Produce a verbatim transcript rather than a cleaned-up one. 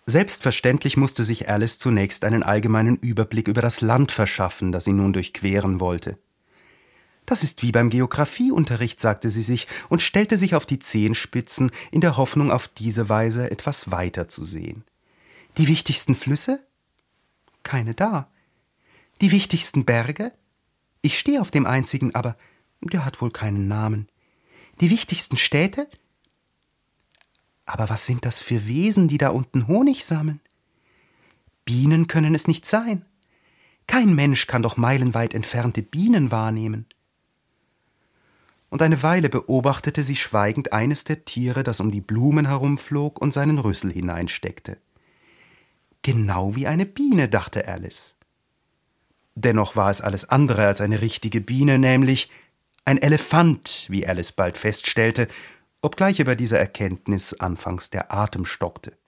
Selbstverständlich musste sich Alice zunächst einen allgemeinen Überblick über das Land verschaffen, das sie nun durchqueren wollte. »Das ist wie beim Geographieunterricht«, sagte sie sich und stellte sich auf die Zehenspitzen, in der Hoffnung, auf diese Weise etwas weiter zu sehen. »Die wichtigsten Flüsse? Keine da. Die wichtigsten Berge? Ich stehe auf dem einzigen, aber der hat wohl keinen Namen. Die wichtigsten Städte? Aber was sind das für Wesen, die da unten Honig sammeln? Bienen können es nicht sein. Kein Mensch kann doch meilenweit entfernte Bienen wahrnehmen.« Und eine Weile beobachtete sie schweigend eines der Tiere, das um die Blumen herumflog und seinen Rüssel hineinsteckte. Genau wie eine Biene, dachte Alice. Dennoch war es alles andere als eine richtige Biene, nämlich ein Elefant, wie Alice bald feststellte, obgleich über dieser Erkenntnis anfangs der Atem stockte.